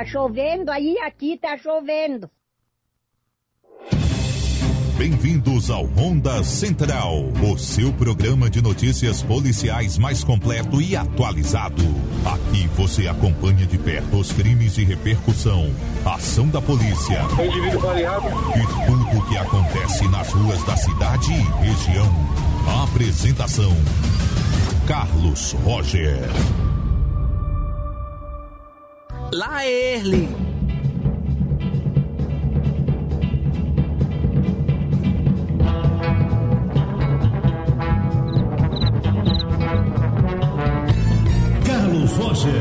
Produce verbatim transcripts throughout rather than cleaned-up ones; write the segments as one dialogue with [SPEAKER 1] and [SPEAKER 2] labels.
[SPEAKER 1] Tá chovendo aí, aqui tá chovendo.
[SPEAKER 2] Bem-vindos ao Ronda Central, o seu programa de notícias policiais mais completo e atualizado. Aqui você acompanha de perto os crimes de repercussão, a ação da polícia e tudo o que acontece nas ruas da cidade e região. A apresentação: Carlos Roger.
[SPEAKER 3] Lá ele.
[SPEAKER 4] Carlos Roger.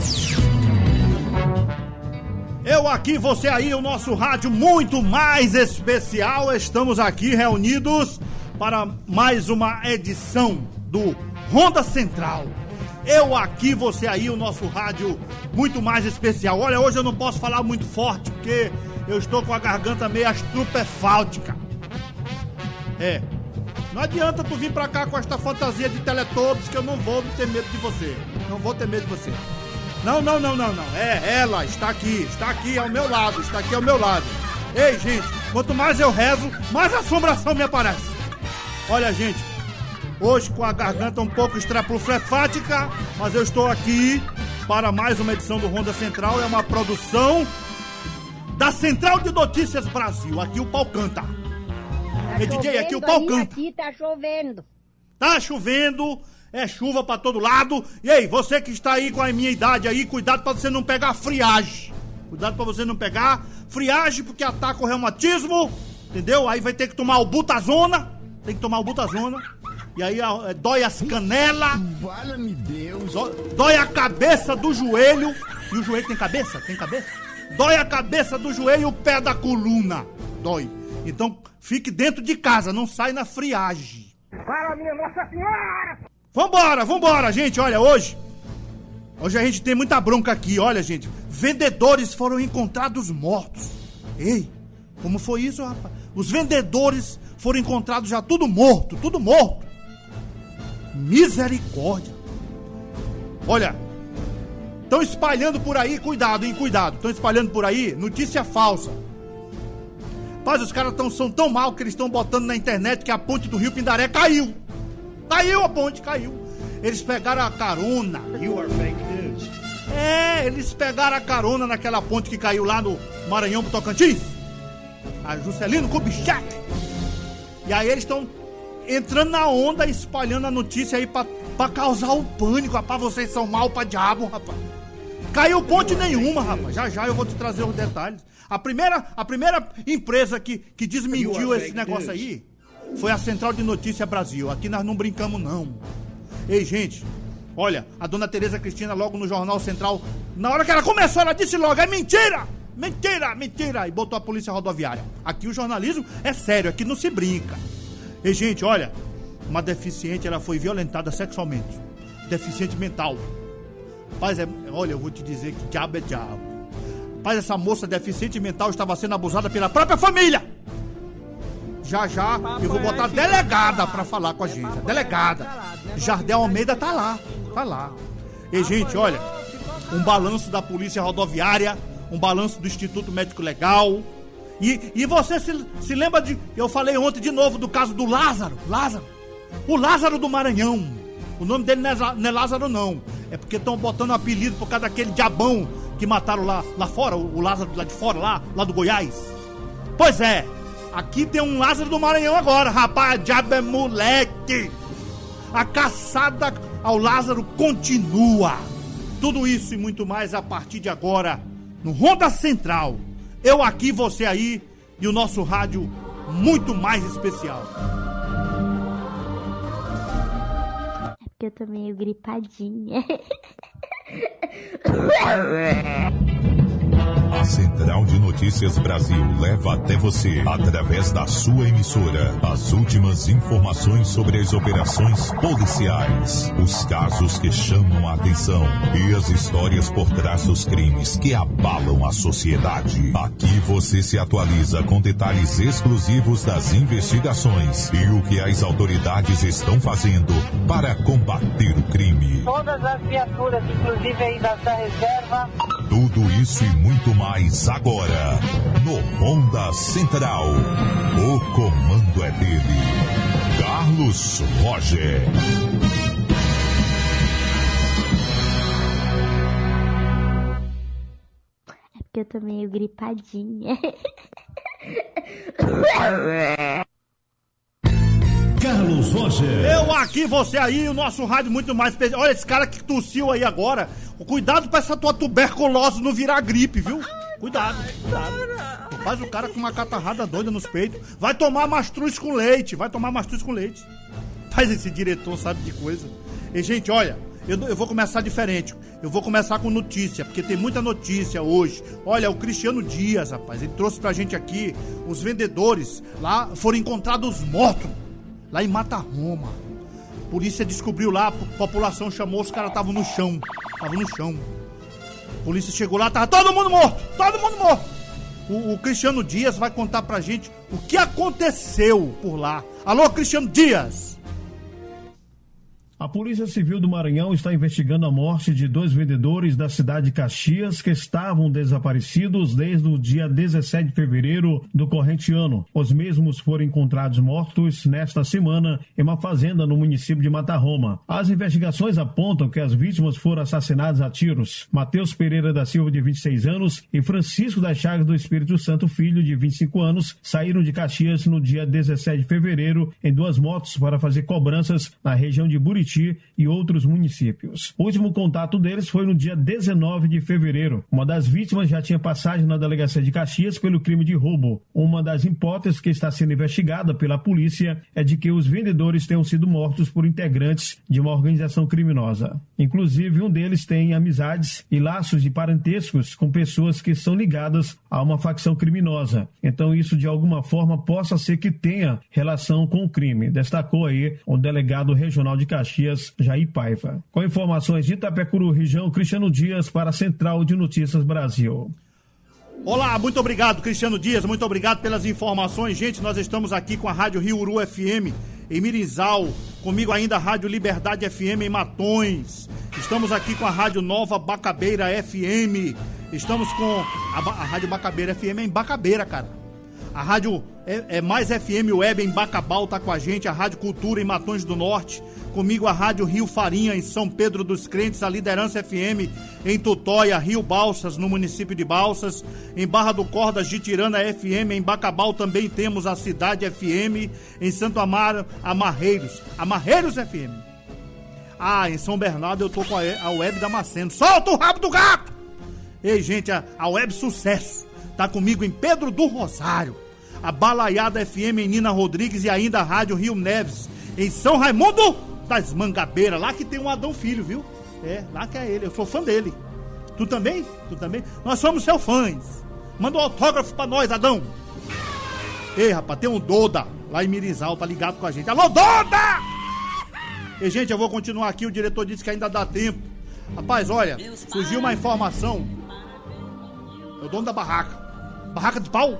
[SPEAKER 5] Eu aqui, você aí, o nosso rádio muito mais especial. Estamos aqui reunidos para mais uma edição do Ronda Central. Eu aqui, você aí, o nosso rádio muito mais especial. Olha, hoje eu não posso falar muito forte, porque eu estou com a garganta meio estrupefáltica. É, não adianta tu vir pra cá com esta fantasia de Teletubbies, que eu não vou ter medo de você. Não vou ter medo de você. Não, não, não, não, não. É, ela está aqui, está aqui ao meu lado, está aqui ao meu lado. Ei, gente, quanto mais eu rezo, mais assombração me aparece. Olha, gente, hoje com a garganta um pouco estrepufática, mas eu estou aqui para mais uma edição do Ronda Central. É uma produção da Central de Notícias Brasil. Aqui o pau canta.
[SPEAKER 1] Tá
[SPEAKER 5] Ei, D J, aqui o pau
[SPEAKER 1] aí,
[SPEAKER 5] canta.
[SPEAKER 1] Aqui tá chovendo.
[SPEAKER 5] Tá chovendo, é chuva pra todo lado. E aí, você que está aí com a minha idade aí, cuidado pra você não pegar friagem. Cuidado pra você não pegar friagem, porque ataca o reumatismo, entendeu? Aí vai ter que tomar o Butazona. Tem que tomar o Butazona. E aí é, dói as canelas.
[SPEAKER 4] Valha-me Deus.
[SPEAKER 5] Dói, dói a cabeça do joelho. E o joelho tem cabeça? Tem cabeça? Dói a cabeça do joelho e o pé da coluna. Dói. Então fique dentro de casa, não sai na friagem.
[SPEAKER 1] Fala, minha Nossa Senhora!
[SPEAKER 5] Vambora, vambora, gente. Olha, hoje Hoje a gente tem muita bronca aqui. Olha, gente, vendedores foram encontrados mortos. Ei, como foi isso, rapaz? Os vendedores foram encontrados já tudo morto, tudo morto. Misericórdia. Olha, estão espalhando por aí, cuidado, hein, cuidado. Estão espalhando por aí notícia falsa. Rapaz, os caras tão, são tão mal que eles estão botando na internet que a ponte do Rio Pindaré caiu. Caiu a ponte, caiu. Eles pegaram a carona. You are fake news. É, eles pegaram a carona naquela ponte que caiu lá no Maranhão pro Tocantins. A Juscelino Kubitschek. E aí eles estão entrando na onda, espalhando a notícia aí pra, pra causar o pânico. Rapaz, vocês são mal pra diabo, rapaz. Caiu ponte nenhuma, rapaz. Já já eu vou te trazer os detalhes. A primeira, a primeira empresa que, que desmentiu esse negócio aí foi a Central de Notícias Brasil. Aqui nós não brincamos, não. Ei, gente, olha, a dona Tereza Cristina logo no Jornal Central, na hora que ela começou, ela disse logo, é mentira! Mentira, mentira! E botou a polícia rodoviária. Aqui o jornalismo é sério, aqui não se brinca. Ei, gente, olha, uma deficiente, ela foi violentada sexualmente. Deficiente mental. Rapaz, é, olha, eu vou te dizer que diabo é diabo. Rapaz, essa moça deficiente mental estava sendo abusada pela própria família. Já, já, eu vou botar a delegada pra falar com a gente. A delegada. Jardel Almeida tá lá, tá lá. E, gente, olha, um balanço da Polícia Rodoviária, um balanço do Instituto Médico Legal. E, e você se, se lembra de... Eu falei ontem de novo do caso do Lázaro. Lázaro. O Lázaro do Maranhão. O nome dele não é, não é Lázaro, não. É porque estão botando um apelido por causa daquele diabão que mataram lá, lá fora, o, o Lázaro lá de fora, lá, lá do Goiás. Pois é. Aqui tem um Lázaro do Maranhão agora, rapaz, diabo é moleque. A caçada ao Lázaro continua. Tudo isso e muito mais a partir de agora, no Ronda Central. Eu aqui, você aí, e o nosso rádio muito mais especial.
[SPEAKER 6] É porque eu tô meio gripadinha.
[SPEAKER 2] A Central de Notícias Brasil leva até você, através da sua emissora, as últimas informações sobre as operações policiais, os casos que chamam a atenção e as histórias por trás dos crimes que abalam a sociedade. Aqui você se atualiza com detalhes exclusivos das investigações e o que as autoridades estão fazendo para combater o crime.
[SPEAKER 7] Todas as viaturas, inclusive aí da reserva.
[SPEAKER 2] Tudo isso e muito mais agora no Ronda Central. O comando é dele, Carlos Roger.
[SPEAKER 6] É porque eu tô meio gripadinha.
[SPEAKER 4] Carlos Roger.
[SPEAKER 5] Eu aqui, você aí, o nosso rádio muito mais especial. Olha esse cara que tossiu aí agora. Cuidado pra essa tua tuberculose não virar gripe, viu? Cuidado, cuidado. Faz o cara com uma catarrada doida nos peitos. Vai tomar mastruz com leite, vai tomar mastruz com leite. Faz esse diretor, sabe de coisa. E, gente, olha, eu, eu vou começar diferente. Eu vou começar com notícia, porque tem muita notícia hoje. Olha, o Cristiano Dias, rapaz, ele trouxe pra gente aqui, os vendedores lá foram encontrados mortos. Lá em Matarroma. A polícia descobriu lá, a população chamou, os caras estavam no chão. Estavam no chão. A polícia chegou lá, tava todo mundo morto! Todo mundo morto! O, o Cristiano Dias vai contar pra gente o que aconteceu por lá. Alô, Cristiano Dias!
[SPEAKER 4] A Polícia Civil do Maranhão está investigando a morte de dois vendedores da cidade de Caxias que estavam desaparecidos desde o dia dezessete de fevereiro do corrente ano. Os mesmos foram encontrados mortos nesta semana em uma fazenda no município de Matarroma. As investigações apontam que as vítimas foram assassinadas a tiros. Matheus Pereira da Silva, de vinte e seis anos, e Francisco das Chagas do Espírito Santo Filho, de vinte e cinco anos, saíram de Caxias no dia dezessete de fevereiro em duas motos para fazer cobranças na região de Buriti e outros municípios. O último contato deles foi no dia dezenove de fevereiro. Uma das vítimas já tinha passagem na delegacia de Caxias pelo crime de roubo. Uma das hipóteses que está sendo investigada pela polícia é de que os vendedores tenham sido mortos por integrantes de uma organização criminosa. Inclusive, um deles tem amizades e laços de parentescos com pessoas que são ligadas a uma facção criminosa. Então, isso de alguma forma possa ser que tenha relação com o crime, destacou aí o delegado regional de Caxias, Jair Paiva. Com informações de Itapecuru, região, Cristiano Dias para a Central de Notícias Brasil.
[SPEAKER 5] Olá, muito obrigado, Cristiano Dias, muito obrigado pelas informações. Gente, nós estamos aqui com a Rádio Rio Uru F M em Mirizal, comigo ainda a Rádio Liberdade F M em Matões. Estamos aqui com a Rádio Nova Bacabeira F M. Estamos com a, a Rádio Bacabeira F M em Bacabeira, cara. A Rádio é, é Mais F M Web em Bacabal tá com a gente, a Rádio Cultura em Matões do Norte, comigo a Rádio Rio Farinha em São Pedro dos Crentes, a Liderança F M em Tutóia, Rio Balsas, no município de Balsas, em Barra do Cordas de Tirana F M, em Bacabal também temos a Cidade F M, em Santo Amaro, Amarreiros, Amarreiros F M. Ah, em São Bernardo eu tô com a, a Web Damasceno. Solta o rabo do gato! Ei, gente, a, a Web Sucesso tá comigo em Pedro do Rosário, a Balaiada F M em Nina Rodrigues e ainda a Rádio Rio Neves em São Raimundo das Mangabeiras, lá que tem um Adão Filho, viu? É, lá que é ele, eu sou fã dele. Tu também? Tu também? Nós somos seus fãs. Manda um autógrafo pra nós, Adão. Ei, rapaz, tem um Doda lá em Mirizal, tá ligado com a gente. Alô, Doda! E, gente, eu vou continuar aqui, o diretor disse que ainda dá tempo. Rapaz, olha, surgiu uma informação. É o dono da barraca. Barraca de pau?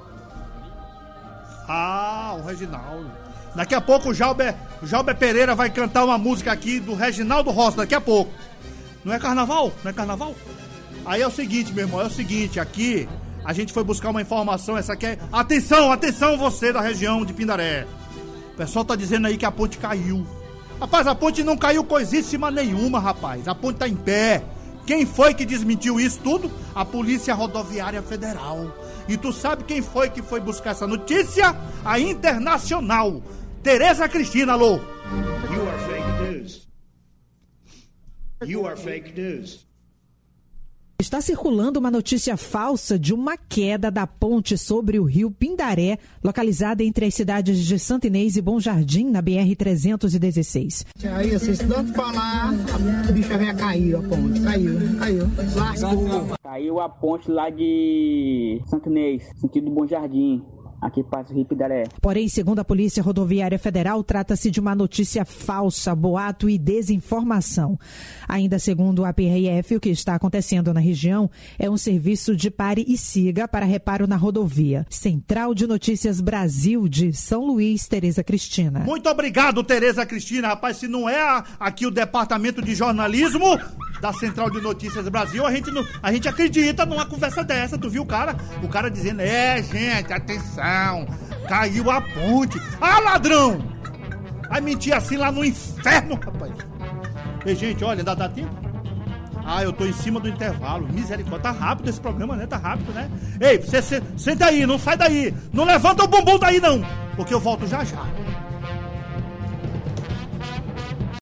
[SPEAKER 5] Ah, o Reginaldo. Daqui a pouco o Jalber, o Jalber Pereira vai cantar uma música aqui do Reginaldo Rossi, daqui a pouco. Não é carnaval? Não é carnaval? Aí é o seguinte, meu irmão, é o seguinte, aqui a gente foi buscar uma informação, essa aqui é... Atenção, atenção você da região de Pindaré. O pessoal tá dizendo aí que a ponte caiu. Rapaz, a ponte não caiu coisíssima nenhuma, rapaz. A ponte tá em pé. Quem foi que desmentiu isso tudo? A Polícia Rodoviária Federal. E tu sabe quem foi que foi buscar essa notícia? A Internacional. Tereza Cristina, alô.
[SPEAKER 7] You are fake news. You are fake news.
[SPEAKER 8] Está circulando uma notícia falsa de uma queda da ponte sobre o rio Pindaré, localizada entre as cidades de Santa Inês e Bom Jardim, na B R trezentos e dezesseis.
[SPEAKER 9] Aí, assim, se tanto falar, a bicha velha caiu, a ponte. Caiu, caiu. Lascou.
[SPEAKER 10] Caiu a ponte lá de Santa Inês, sentido Bom Jardim. aqui passa o Rio Pindaré.
[SPEAKER 8] Porém, segundo a Polícia Rodoviária Federal, trata-se de uma notícia falsa, boato e desinformação. Ainda segundo a P R F, o que está acontecendo na região é um serviço de pare e siga para reparo na rodovia. Central de Notícias Brasil de São Luís, Tereza Cristina.
[SPEAKER 5] Muito obrigado, Tereza Cristina. Rapaz, se não é a, aqui o departamento de jornalismo da Central de Notícias Brasil, a gente, não, a gente acredita numa conversa dessa. Tu viu o cara? O cara dizendo, é, gente, atenção, caiu a ponte. Ah, ladrão! Vai mentir assim lá no inferno, rapaz. Ei, gente, olha, ainda dá tempo? Ah, eu tô em cima do intervalo. Misericórdia, tá rápido esse programa, né? Tá rápido, né? Ei, você, você senta aí, não sai daí. Não levanta o bumbum daí, não, porque eu volto já já.